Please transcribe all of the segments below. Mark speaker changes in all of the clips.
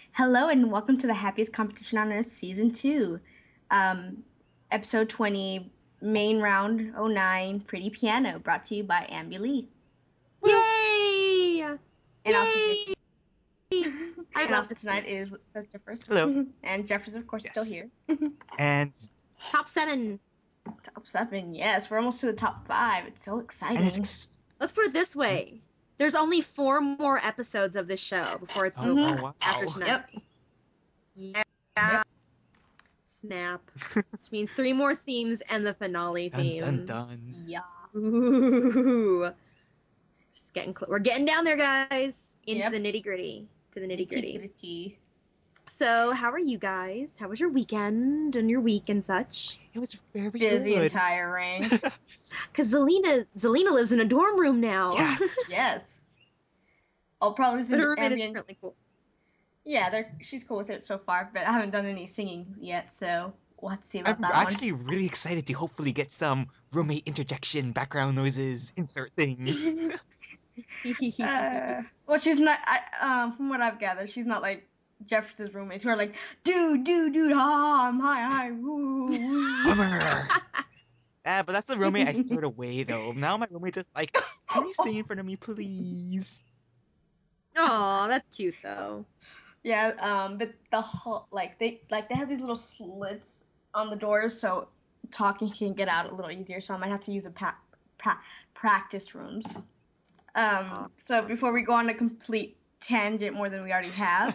Speaker 1: Hello and welcome to the Happiest Competition on Earth Season 2. Um, Episode 20, Main Round '09, Pretty Piano, brought to you by Ambi Lee.
Speaker 2: Yay!
Speaker 1: And
Speaker 2: Yay!
Speaker 1: also tonight is Jeffers.
Speaker 3: Hello.
Speaker 1: And Jeffers, of course, is still
Speaker 3: Yes.
Speaker 1: here.
Speaker 3: And
Speaker 2: Top 7.
Speaker 1: Top 7, yes. We're almost to the top 5. It's so exciting.
Speaker 3: it's
Speaker 2: Let's put it this way. There's only 4 more episodes of this show before it's over
Speaker 3: wow.
Speaker 2: after tonight.
Speaker 1: Yep.
Speaker 2: Yeah.
Speaker 1: Yep.
Speaker 2: Snap. Which means 3 more themes and the finale
Speaker 3: Dun,
Speaker 2: themes.
Speaker 3: dun.
Speaker 1: Yeah.
Speaker 2: Ooh. Just getting we're getting down there, guys. Into
Speaker 1: Yep.
Speaker 2: the nitty-gritty. To the nitty-gritty.
Speaker 1: Nitty-gritty.
Speaker 2: So, how are you guys? How was your weekend and your week and such?
Speaker 3: It was very
Speaker 1: Busy
Speaker 3: good.
Speaker 1: and tiring.
Speaker 2: Because Zelina lives in a dorm room now.
Speaker 3: Yes.
Speaker 1: Yes. I'll probably
Speaker 2: But
Speaker 1: send
Speaker 2: her roommate is
Speaker 1: ambient.
Speaker 2: currently cool.
Speaker 1: Yeah, she's cool with it so far, but I haven't done any singing yet, so we'll have to see about
Speaker 3: I'm
Speaker 1: that
Speaker 3: actually really excited to hopefully get some roommate interjection, background noises, insert things.
Speaker 1: one. Well, she's not. From what I've gathered, she's not like Jefferson's roommates who are like, dude, ha, I'm hi, woo, woo.
Speaker 3: Bummer. But that's the roommate I stored away though. Now my roommate is like, can you sing in front of me, please?
Speaker 2: Aw, that's cute though.
Speaker 1: Yeah. But the whole they have these little slits on the doors, so talking can get out a little easier. So I might have to use a practice rooms. So before we go on a complete tangent more than we already have,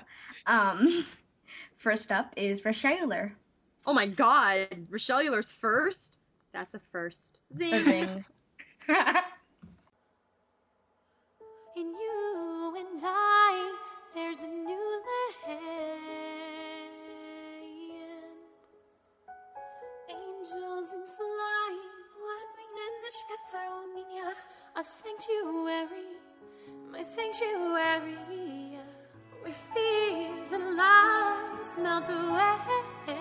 Speaker 1: first up is Reshaler.
Speaker 2: Oh my god, Rochelle Euler's first? That's a first. Zing.
Speaker 1: Zing.
Speaker 4: In you and I, there's a new land. Angels in flight, wandering in the Shkafarominia, a sanctuary, my sanctuary, where fears and lies melt away.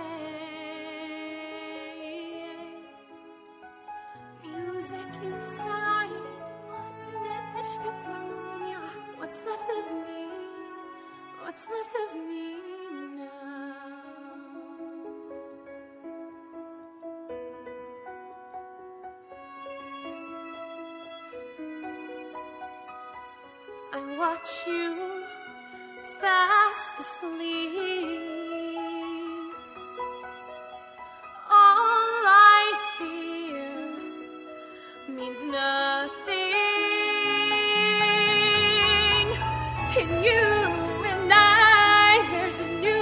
Speaker 4: Music inside, wandering in the Shkafarominia, what's left of me, what's left of me now? I watch you fast asleep. All I fear means nothing. In you and I, there's a new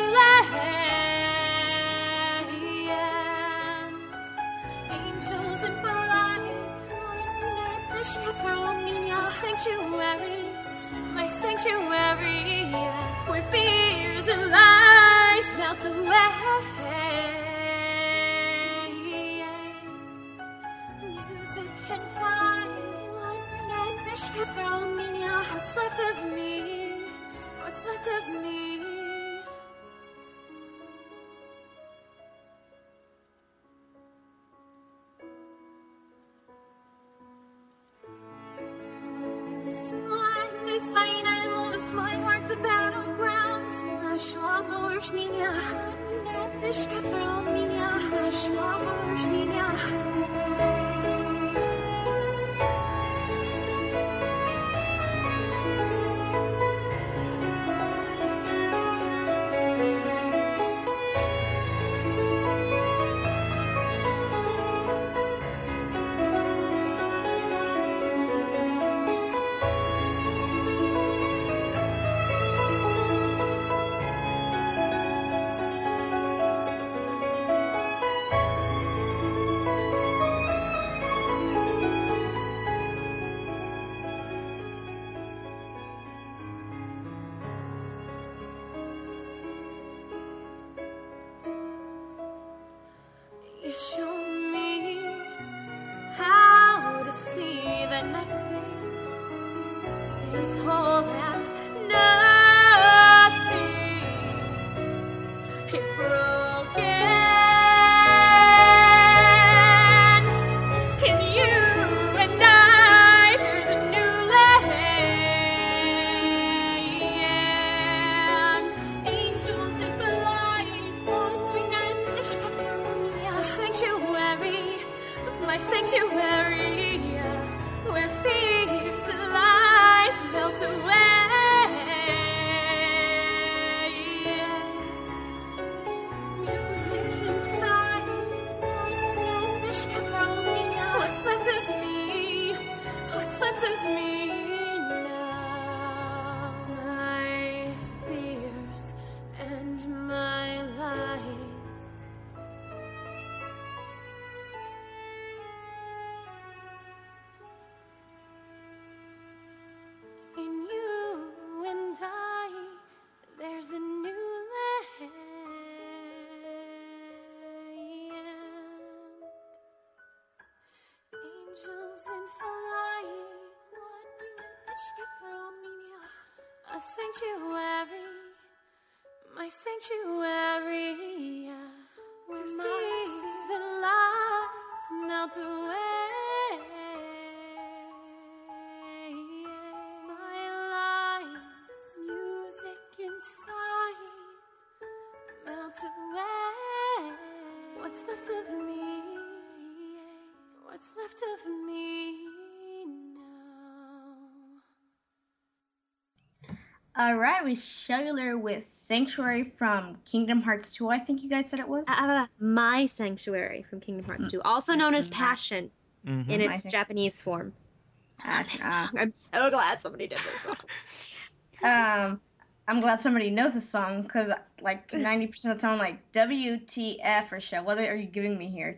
Speaker 4: land. Angels in flight, wandering at the Shkafarominia, sanctuary, my sanctuary, where fears and lies melt away. Music and time, wandering at the Shkafarominia, what's left of me, what's left of me. This fight, I lost my heart's a battleground. Shwaba Urshninya, this Shkafarominia, Shwaba Urshninya. You show me how to see that nothing is whole and nothing is broken. In you and I, there's a new land. Angels sanctuary, where fears and lies melt away. Music inside, what's left of me? What's left of me now? My fears and my lies. In you and I, there's a new land. Angels in flight, a sanctuary, my sanctuary, where fears and lies melt away. My lies, music inside, melt away. What's left of me? What's left of me now?
Speaker 1: All right, we Cellular with Sanctuary from Kingdom Hearts 2. I think you guys said it was.
Speaker 2: My Sanctuary from Kingdom Hearts 2, also known as Passion in
Speaker 1: My
Speaker 2: its
Speaker 1: Sanctuary.
Speaker 2: Japanese form. I love this
Speaker 1: Ah.
Speaker 2: song. I'm so glad somebody did this song.
Speaker 1: I'm glad somebody knows this song because like 90% of the time, I'm like, WTF, Rochelle, what are you giving me here?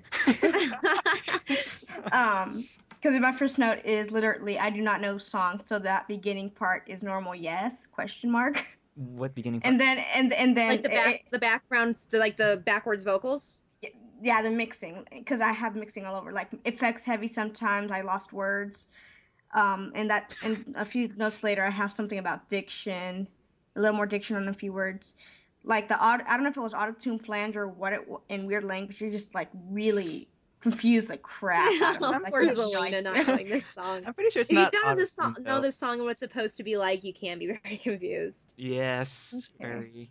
Speaker 1: Because my first note is literally, I do not know song, so that beginning part is normal, yes, question mark.
Speaker 3: What beginning?
Speaker 1: And then, and then,
Speaker 2: Like the background, the backwards vocals.
Speaker 1: yeah, the mixing, because I have mixing all over. Like, effects heavy sometimes, I lost words. And a few notes later, I have something about diction, a little more diction on a few words. Like I don't know if it was auto-tune flange or what in weird language. You're just like really confused the crap out of me. Like,
Speaker 2: Poor
Speaker 1: I have no
Speaker 2: Zelina not
Speaker 1: idea.
Speaker 2: knowing this song.
Speaker 3: I'm pretty sure it's
Speaker 2: If you
Speaker 3: not.
Speaker 2: don't know this
Speaker 3: auto-tuned,
Speaker 2: song, know
Speaker 3: though.
Speaker 2: this song and what it's supposed to be like, you can be very confused.
Speaker 3: Yes,
Speaker 1: Okay.
Speaker 3: very.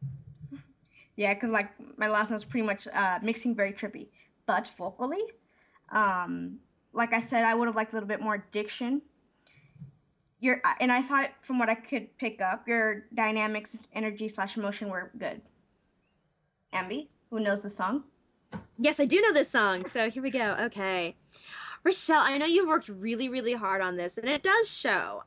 Speaker 1: Yeah, because like my last note's pretty much mixing very trippy, but vocally, like I said, I would have liked a little bit more diction. And I thought from what I could pick up, your dynamics, energy / emotion were good. Ambi, who knows the song?
Speaker 2: Yes, I do know this song. So here we go. Okay. Rochelle, I know you worked really, really hard on this, and it does show.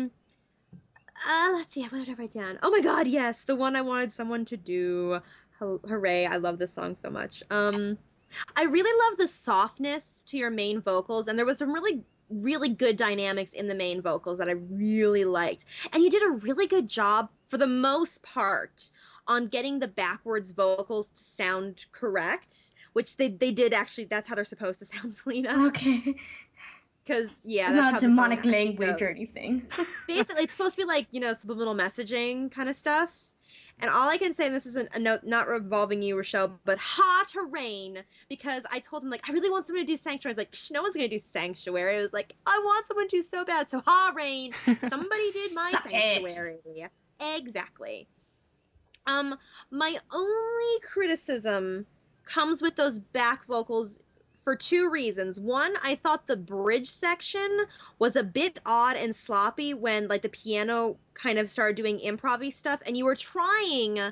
Speaker 2: Let's see, what did I write down? Oh my god, yes, the one I wanted someone to do. Hooray, I love this song so much. I really love the softness to your main vocals, and there was some really, really good dynamics in the main vocals that I really liked. And you did a really good job, for the most part, on getting the backwards vocals to sound correct, which they did actually. That's how they're supposed to sound, Selena.
Speaker 1: Okay.
Speaker 2: Because, yeah,
Speaker 1: It's
Speaker 2: that's
Speaker 1: not
Speaker 2: how
Speaker 1: demonic
Speaker 2: the song
Speaker 1: language or
Speaker 2: goes.
Speaker 1: anything.
Speaker 2: Basically, it's supposed to be like, subliminal messaging kind of stuff. And all I can say, and this is a note not revolving you, Rochelle, but ha to Rain, because I told him, like, I really want someone to do Sanctuary. I was like, no one's going to do Sanctuary. I was like, I want someone to do so bad. So ha, Rain, somebody did my
Speaker 1: Suck it.
Speaker 2: Sanctuary. Exactly. My only criticism comes with those back vocals for two reasons. One, I thought the bridge section was a bit odd and sloppy when, like, the piano kind of started doing improv-y stuff, and you were trying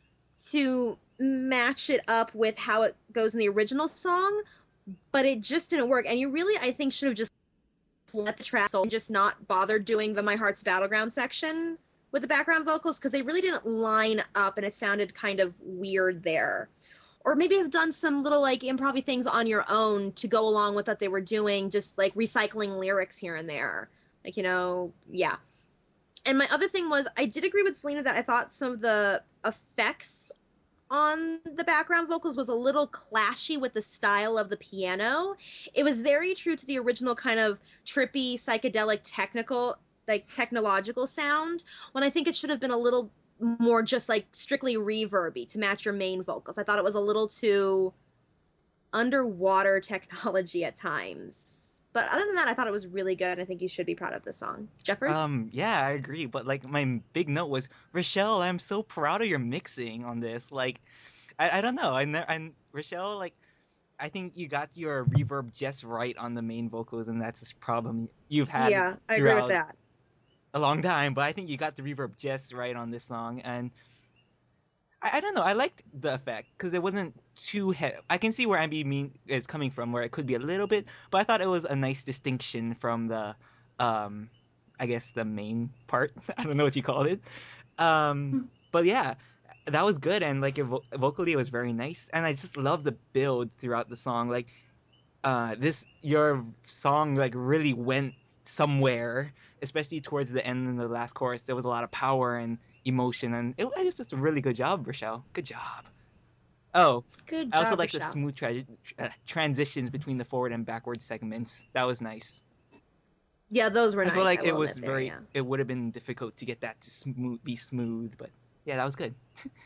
Speaker 2: to match it up with how it goes in the original song, but it just didn't work. And you really, I think, should have just let the track and just not bothered doing the My Heart's Battleground section with the background vocals, because they really didn't line up, and it sounded kind of weird there. Or maybe have done some little, like, improv-y things on your own to go along with what they were doing, just, like, recycling lyrics here and there. Like, yeah. And my other thing was, I did agree with Selena that I thought some of the effects on the background vocals was a little clashy with the style of the piano. It was very true to the original kind of trippy, psychedelic, technological sound, when I think it should have been a little more just like strictly reverby to match your main vocals. I thought it was a little too underwater technology at times. But other than that, I thought it was really good, and I think you should be proud of this song. Jeffers?
Speaker 3: Yeah, I agree. But like my big note was, Rochelle, I'm so proud of your mixing on this. Like, I don't know. Rochelle, like, I think you got your reverb just right on the main vocals, and that's this problem you've had
Speaker 2: Yeah, I agree with
Speaker 3: throughout
Speaker 2: that.
Speaker 3: a long time. But I think you got the reverb just right on this song, and I don't know. I liked the effect because it wasn't too heavy. I can see where MB is coming from, where it could be a little bit, but I thought it was a nice distinction from the, I guess the main part. I don't know what you called it. But yeah, that was good, and like vocally it was very nice, and I just love the build throughout the song. Like, your song like really went somewhere, especially towards the end in the last chorus. There was a lot of power and emotion, and it was just a really good job, Rochelle. Good job. Oh,
Speaker 2: Good
Speaker 3: I also
Speaker 2: job,
Speaker 3: like the
Speaker 2: Rochelle.
Speaker 3: smooth transitions between the forward and backward segments. That was nice.
Speaker 2: Yeah, those were
Speaker 3: I
Speaker 2: nice.
Speaker 3: feel like
Speaker 2: I
Speaker 3: it
Speaker 2: will
Speaker 3: was
Speaker 2: admit there,
Speaker 3: very.
Speaker 2: yeah.
Speaker 3: It would have been difficult to get that to be smooth, but yeah, that was good.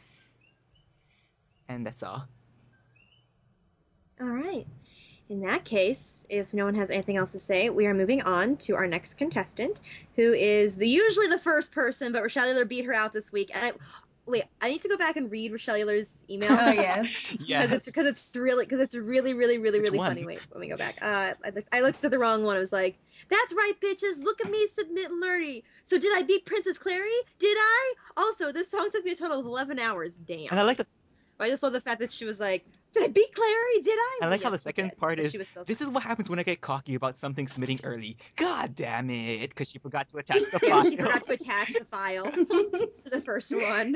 Speaker 3: And that's all.
Speaker 2: All right. In that case, if no one has anything else to say, we are moving on to our next contestant, who is usually the first person, but Rochelle Euler beat her out this week. And I need to go back and read Rochelle Euler's email.
Speaker 1: Oh yes.
Speaker 3: Yes.
Speaker 2: Because it's really
Speaker 3: Which one?
Speaker 2: funny. Wait, let me go back. I looked at the wrong one. I was like, "That's right, bitches. Look at me submit Lurdy. So did I beat Princess Clary? Did I? Also, this song took me a total of 11 hours. Damn."
Speaker 3: And I like the.
Speaker 2: I just love the fact that she was like, "Did I beat Clary? Did I?"
Speaker 3: I like how
Speaker 2: Yes,
Speaker 3: the
Speaker 2: you
Speaker 3: second
Speaker 2: did,
Speaker 3: part
Speaker 2: but
Speaker 3: is,
Speaker 2: she was still
Speaker 3: this is what happens when I get cocky about something submitting early. God damn it, because she forgot to attach the
Speaker 2: Yeah,
Speaker 3: file.
Speaker 2: she forgot to attach the file to the first one.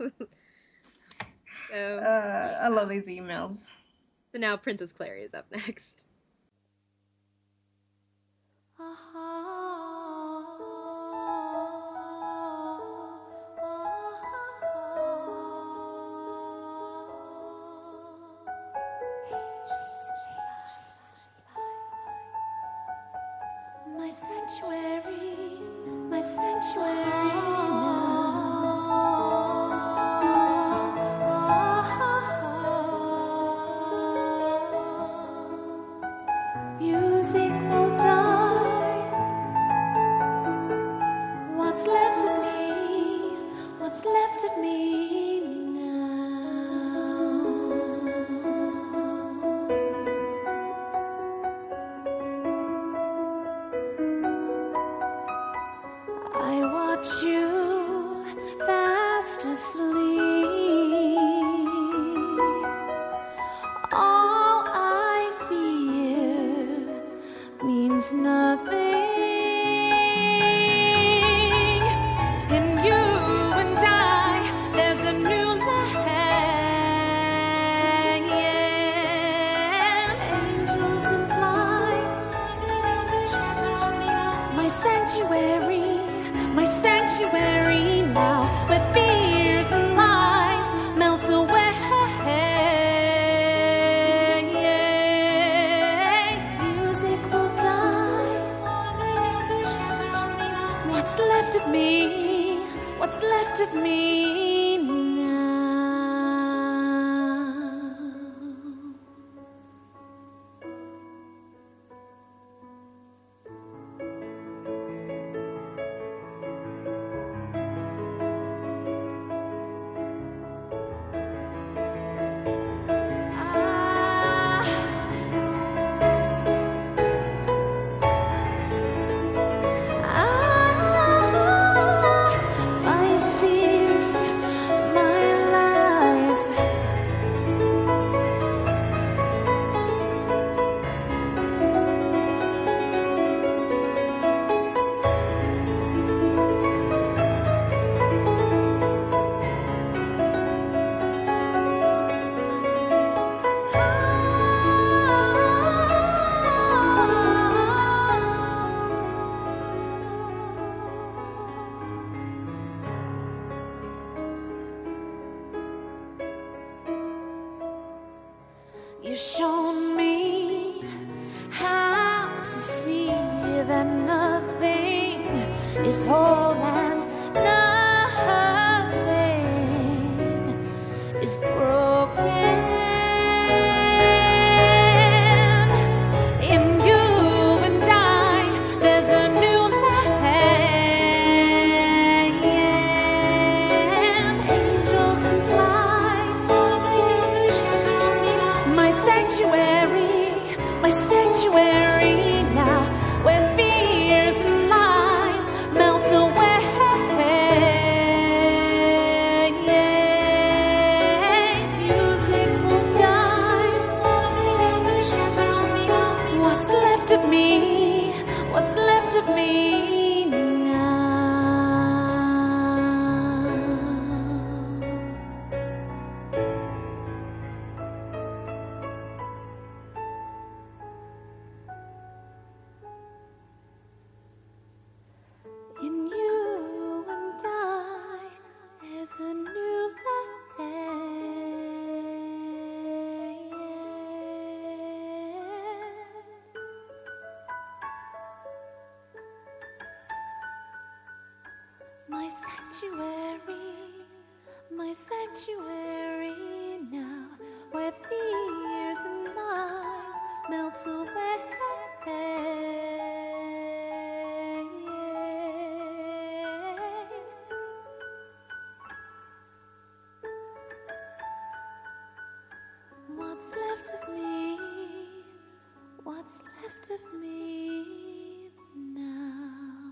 Speaker 2: So
Speaker 1: I love these emails.
Speaker 2: now Princess Clary is up next.
Speaker 4: My sanctuary, my sanctuary now. Music will die. What's left of me? What's left of me now? I watch you fast asleep. All I fear means nothing. In you and I, there's a new land. Angels in flight. My sanctuary now, where fears and lies melt away. Music will die. What's left of me? What's left of me now? My fears, my lies. You've shown me how to see that nothing is whole and nothing is broken. In you and I, there's a new land. Angels in flight. My sanctuary. sanctuary now, where fears and lies melt away. Music will die. What's left of me? What's left of me now? In you and I, there's a new land. My sanctuary now, where fears and lies melt away. What's left of me? What's left of me now?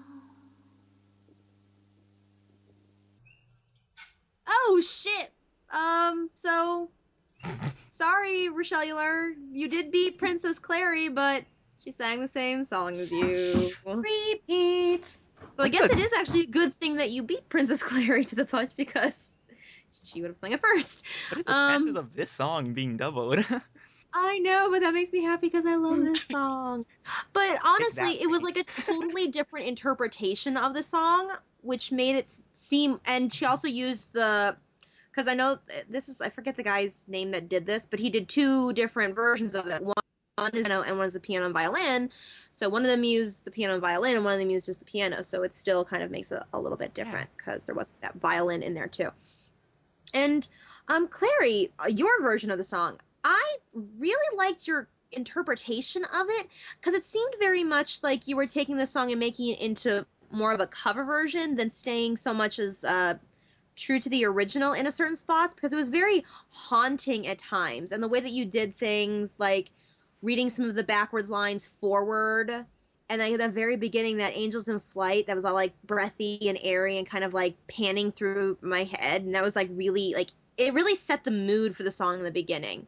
Speaker 2: Oh shit. So sorry, Rochelle, you did beat Princess Clary, but she sang the same song as you.
Speaker 1: Repeat.
Speaker 2: So I guess it is actually a good thing that you beat Princess Clary to the punch because she would have sung it first.
Speaker 3: What is the chances of this song being doubled?
Speaker 2: I know, but that makes me happy because I love this song. But honestly, it was
Speaker 3: Exactly.
Speaker 2: like a totally different interpretation of the song, which made it seem. And she also used because I know this is, I forget the guy's name that did this, but he did two different versions of it. One is piano and one is the piano and violin. So one of them used the piano and violin, and one of them used just the piano. So it still kind of makes it a little bit different because there wasn't that violin in there too. And Clary, your version of the song, I really liked your interpretation of it because it seemed very much like you were taking the song and making it into more of a cover version than staying so much as true to the original in a certain spots, because it was very haunting at times. And the way that you did things, like reading some of the backwards lines forward, and then at the very beginning, that Angels in Flight, that was all like breathy and airy and kind of like panning through my head, and that was like really, like, it really set the mood for the song in the beginning.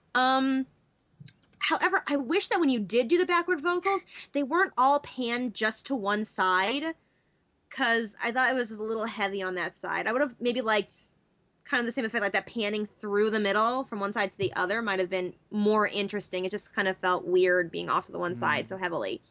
Speaker 2: However, I wish that when you did do the backward vocals, they weren't all panned just to one side, because I thought it was a little heavy on that side. I would have maybe liked kind of the same effect, like that panning through the middle from one side to the other might have been more interesting. It just kind of felt weird being off to the one side so heavily.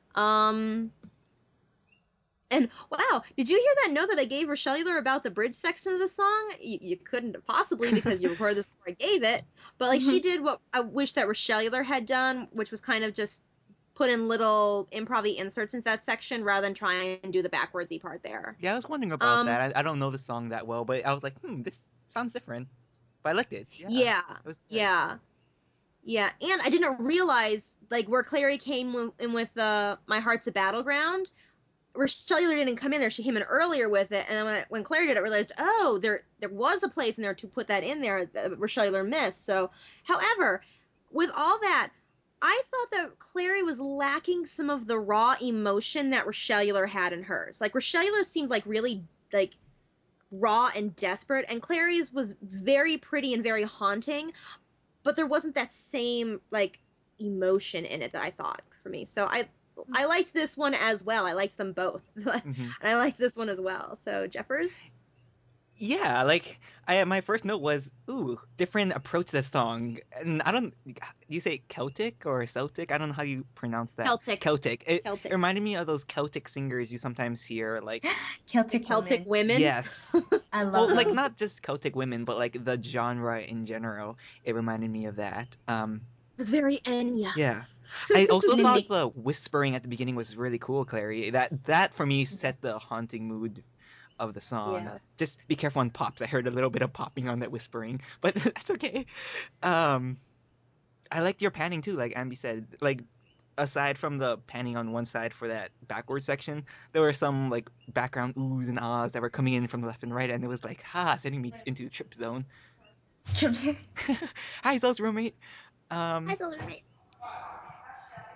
Speaker 2: And wow, did you hear that note that I gave Rochelle about the bridge section of the song? You couldn't have possibly, because you recorded this before I gave it. But like she did what I wish that Rochelle had done, which was kind of just put in little improv-y inserts into that section rather than try and do the backwardsy part there.
Speaker 3: Yeah, I was wondering about that. I don't know the song that well, but I was like, this sounds different. But I liked it.
Speaker 2: Yeah.
Speaker 3: It was good.
Speaker 2: Yeah, and I didn't realize, like, where Clary came in with My Heart's a Battleground, Rochelle didn't come in there. She came in earlier with it, and then when Clary did it, I realized, oh, there was a place in there to put that in there that Rochelle missed. So, however, with all that, I thought that Clary was lacking some of the raw emotion that Rochelle had in hers. Like, Rochelle seemed like really, like, raw and desperate, and Clary's was very pretty and very haunting, but there wasn't that same, like, emotion in it that I thought for me. So I liked this one as well. I liked them both. And I liked this one as well. So, Jeffers?
Speaker 3: Yeah, like my first note was, different approach to the song. And I don't, you say Celtic or Celtic? I don't know how you pronounce that.
Speaker 2: Celtic.
Speaker 3: It reminded me of those Celtic singers you sometimes hear, like
Speaker 1: Celtic
Speaker 2: women.
Speaker 3: Yes.
Speaker 1: I love
Speaker 3: like
Speaker 1: those.
Speaker 3: not just Celtic women, but like the genre in general. It reminded me of that.
Speaker 2: It was very Enya.
Speaker 3: Yeah. I also thought the whispering at the beginning was really cool, Clary. That for me set the haunting mood of the song.
Speaker 2: Yeah.
Speaker 3: Just be careful on pops. I heard a little bit of popping on that whispering, but that's okay. I liked your panning too, like Ambi said. Like, aside from the panning on one side for that backward section, there were some like background oohs and ahs that were coming in from the left and right, and it was like, sending me into the trip zone.
Speaker 1: Chips.
Speaker 3: Hi, Zoe's roommate.
Speaker 2: Hi, Solar Roommate.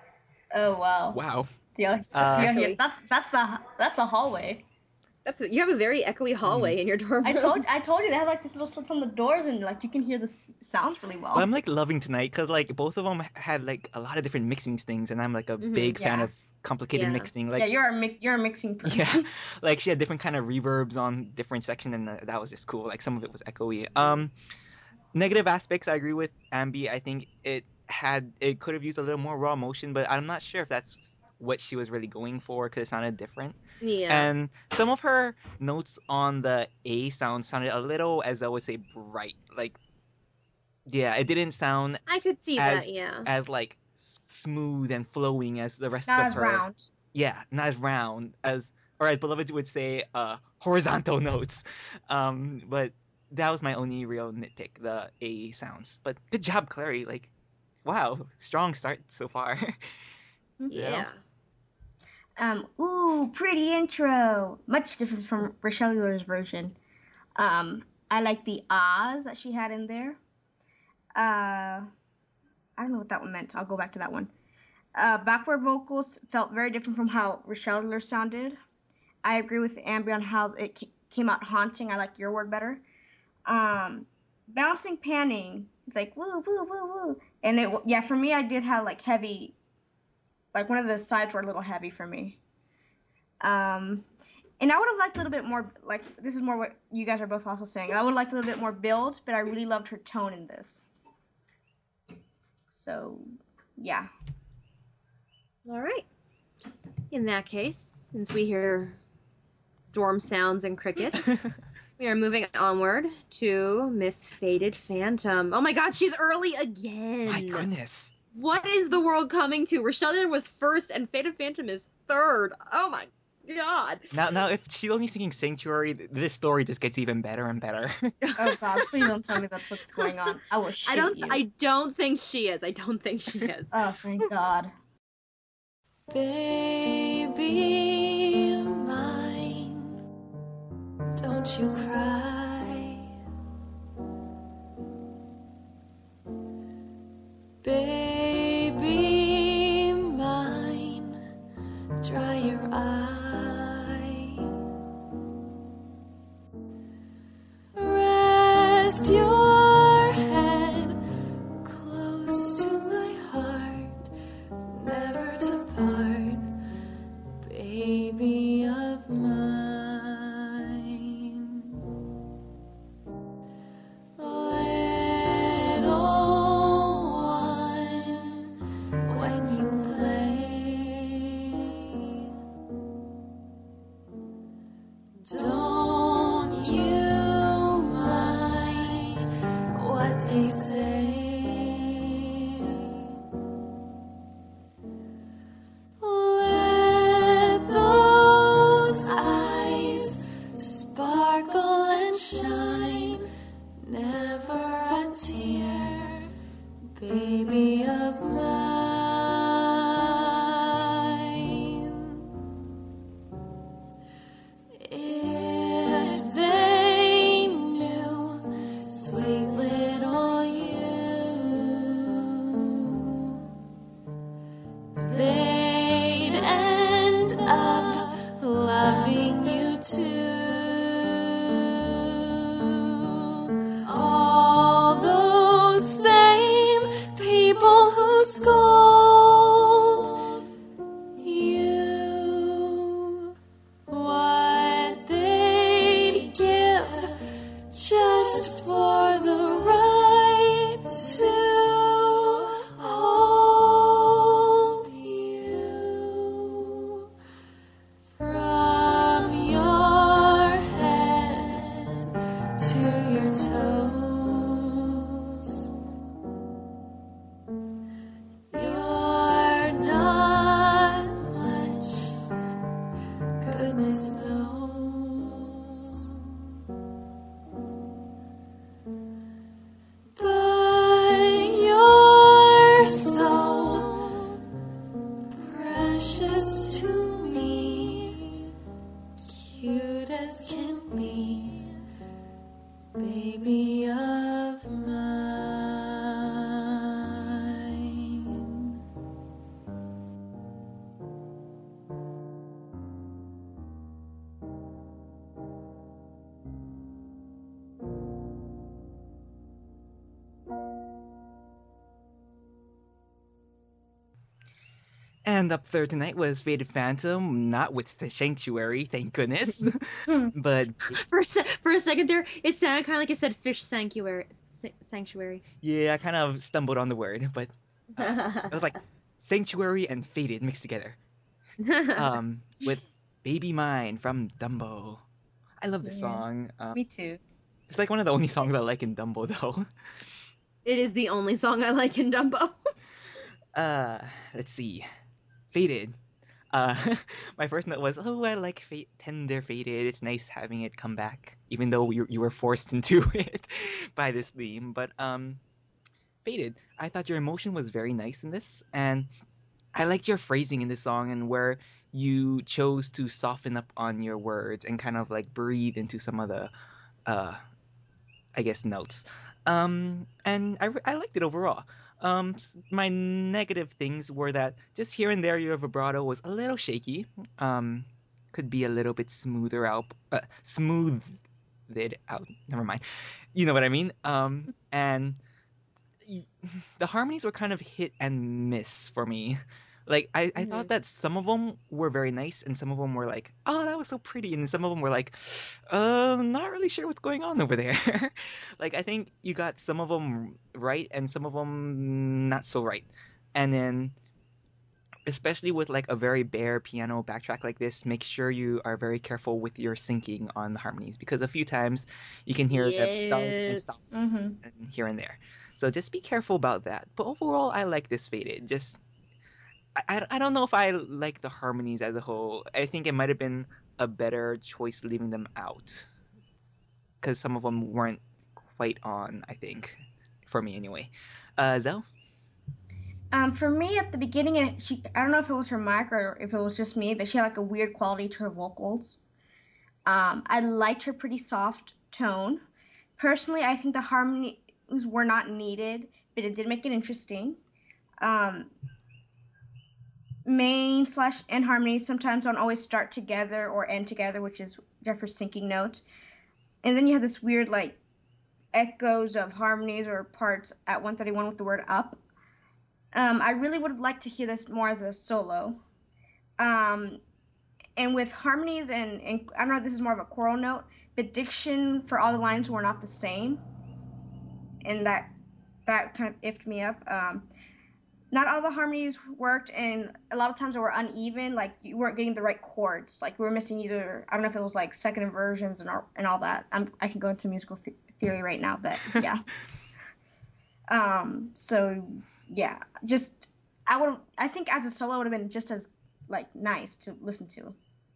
Speaker 1: Oh wow.
Speaker 3: Wow.
Speaker 1: Do y'all hear? That's a hallway.
Speaker 2: That's what you have a very echoey hallway in your dorm room.
Speaker 1: I told you they have like these little slits on the doors and like you can hear the sounds really well.
Speaker 3: But I'm like loving tonight because like both of them had like a lot of different mixing things, and I'm like a big fan
Speaker 1: Yeah.
Speaker 3: of complicated
Speaker 2: Yeah.
Speaker 3: mixing. Like
Speaker 1: yeah, you're a mixing person.
Speaker 3: yeah, like she had different kind of reverbs on different sections, and that was just cool. Like some of it was echoey. Negative aspects, I agree with Ambi. I think it could have used a little more raw motion, but I'm not sure if that's what she was really going for because it sounded different.
Speaker 2: Yeah.
Speaker 3: And some of her notes on the A sound sounded a little, as I would say, bright. Like, yeah, it didn't sound
Speaker 2: I could see
Speaker 3: as
Speaker 2: that, yeah.
Speaker 3: as like smooth and flowing as the rest
Speaker 1: Not
Speaker 3: of
Speaker 1: as
Speaker 3: her.
Speaker 1: round.
Speaker 3: Yeah, not as round as, or as Beloved would say, horizontal notes. But that was my only real nitpick, the A sounds. But good job, Clary. Like, wow, strong start so far.
Speaker 2: Yeah.
Speaker 1: Ooh, pretty intro. Much different from Rochelle Wheeler's version. I like the ahs that she had in there. I don't know what that one meant. I'll go back to that one. Backward vocals felt very different from how Rochelle Wheeler sounded. I agree with Amber on how it came out haunting. I like your word better. Bouncing panning. It's like woo woo woo woo. And for me I did have like heavy, like one of the sides were a little heavy for me. And I would have liked a little bit more, like this is more what you guys are both also saying. I would have liked a little bit more build, but I really loved her tone in this. So, yeah.
Speaker 2: All right. In that case, since we hear dorm sounds and crickets, we are moving onward to Miss Faded Phantom. Oh my god, she's early again.
Speaker 3: My goodness.
Speaker 2: What is the world coming to? Rochelle was first and Faded Phantom is third. Oh my god.
Speaker 3: Now, if she's only singing Sanctuary, this story just gets even better and better.
Speaker 1: Oh god, please don't tell me that's what's going on. I will shoot you.
Speaker 2: I don't think she is. I don't think she is.
Speaker 1: Oh, thank god.
Speaker 4: Baby mine, don't you cry. Baby mine, dry your eye. Rest your head close to my heart, never to part, baby of mine. Little one, when you play, don't you mind what they say. Let those eyes sparkle and shine, never a tear, baby of mine. If they knew, sweet little you, they'd end up loving you too. All those same people who scold you, what they'd give just for the right to hold you from your head to your toes. You're not much, goodness knows.
Speaker 3: And up third tonight was Faded Phantom, not with the Sanctuary, thank goodness. But
Speaker 2: For a second there, it sounded kind of like it said fish sanctuary. Sanctuary.
Speaker 3: yeah, I kind of stumbled on the word, but it was like Sanctuary and Faded mixed together. With Baby Mine from Dumbo. I love this
Speaker 1: Yeah.
Speaker 3: song.
Speaker 1: Me too.
Speaker 3: It's like one of the only songs I like in Dumbo, though.
Speaker 2: It is the only song I like in Dumbo.
Speaker 3: Let's see. Faded. My first note was, oh, I like Tender Faded. It's nice having it come back, even though you were forced into it by this theme. But Faded, I thought your emotion was very nice in this, and I liked your phrasing in this song and where you chose to soften up on your words and kind of like breathe into some of the, I guess, notes. And I liked it overall. My negative things were that just here and there your vibrato was a little shaky. Could be a little bit smoothed it out. Never mind. You know what I mean? And the harmonies were kind of hit and miss for me. Like I thought that some of them were very nice and some of them were like, oh, that was so pretty, and some of them were like, not really sure what's going on over there. Like I think you got some of them right and some of them not so right. And then especially with like a very bare piano backtrack like this, make sure you are very careful with your syncing on the harmonies, because a few times you can hear them start and stop and here and there. So just be careful about that. But overall, I like this Faded. Just I don't know if I like the harmonies as a whole. I think it might have been a better choice leaving them out, because some of them weren't quite on, I think, for me anyway. Zell?
Speaker 1: For me, at the beginning, I don't know if it was her mic or if it was just me, but she had like a weird quality to her vocals. I liked her pretty soft tone. Personally, I think the harmonies were not needed, but it did make it interesting. Main/end harmonies sometimes don't always start together or end together, which is Jeffers' syncing notes. And then you have this weird like echoes of harmonies or parts at 131 with the word up. I really would have liked to hear this more as a solo. And with harmonies and I don't know if this is more of a choral note, but diction for all the lines were not the same. And that kind of iffed me up. Not all the harmonies worked, and a lot of times they were uneven. Like you weren't getting the right chords. Like we were missing either. I don't know if it was like second inversions and all that. I can go into musical theory right now, but yeah. So yeah, just I think as a solo it would have been just as like nice to listen to.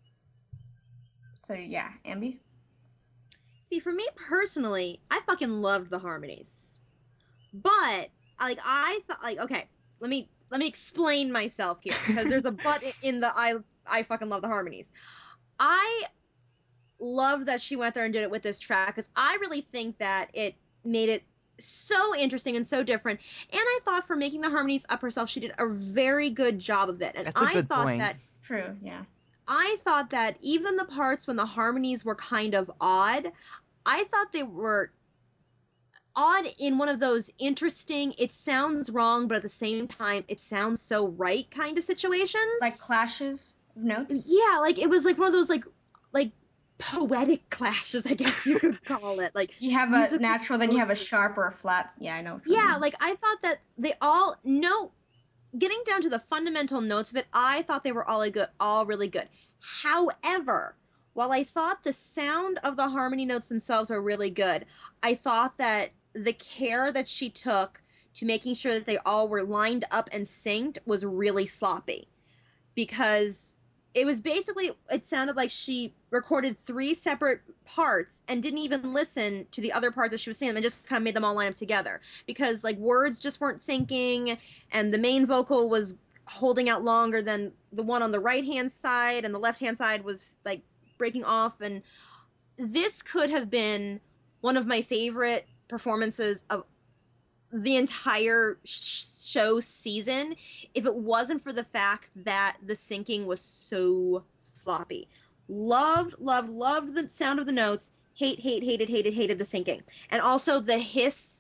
Speaker 1: So yeah, Ambi.
Speaker 2: See, for me personally, I fucking loved the harmonies, but like I thought, like okay. Let me explain myself here, because there's a but in the I fucking love the harmonies. I love that she went there and did it with this track, because I really think that it made it so interesting and so different. And I thought for making the harmonies up herself, she did a very good job of it. And
Speaker 3: That's a good point.
Speaker 1: True, yeah.
Speaker 2: I thought that even the parts when the harmonies were kind of odd, I thought they were odd in one of those interesting, it sounds wrong, but at the same time, it sounds so right kind of situations.
Speaker 1: Like clashes of notes?
Speaker 2: Yeah, like it was like one of those like poetic clashes, I guess you could call it. Like
Speaker 1: you have a natural, then you have a sharp or a flat. Yeah, I know.
Speaker 2: Yeah, like I thought that they all getting down to the fundamental notes of it, I thought they were all really good. However, while I thought the sound of the harmony notes themselves are really good, I thought that the care that she took to making sure that they all were lined up and synced was really sloppy, because it was basically, it sounded like she recorded 3 separate parts and didn't even listen to the other parts that she was singing and just kind of made them all line up together, because like words just weren't syncing and the main vocal was holding out longer than the one on the right hand side, and the left hand side was like breaking off. And this could have been one of my favorite performances of the entire show season if it wasn't for the fact that the syncing was so sloppy. Loved the sound of the notes. Hated the syncing. And also the hiss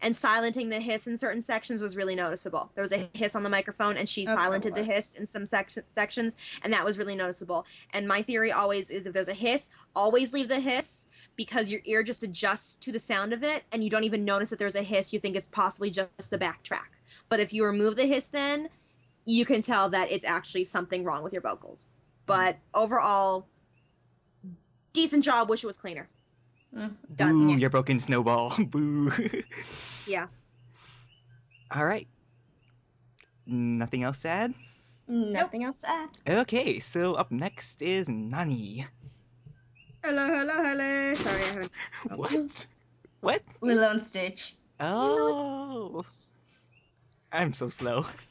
Speaker 2: and silencing the hiss in certain sections was really noticeable. There was a hiss on the microphone, and she silented the hiss in some sections, and that was really noticeable. And my theory always is, if there's a hiss, always leave the hiss, because your ear just adjusts to the sound of it, and you don't even notice that there's a hiss. You think it's possibly just the backtrack. But if you remove the hiss, then you can tell that it's actually something wrong with your vocals. But overall, decent job. Wish it was cleaner. Done.
Speaker 3: Boo, your broken snowball. Boo.
Speaker 2: Yeah.
Speaker 3: All right. Nothing else to add?
Speaker 1: Nothing else to add.
Speaker 3: Okay, so up next is Nani.
Speaker 2: Hello. Sorry, I haven't.
Speaker 3: What? What?
Speaker 1: Lilo on stage.
Speaker 3: Oh. I'm so slow.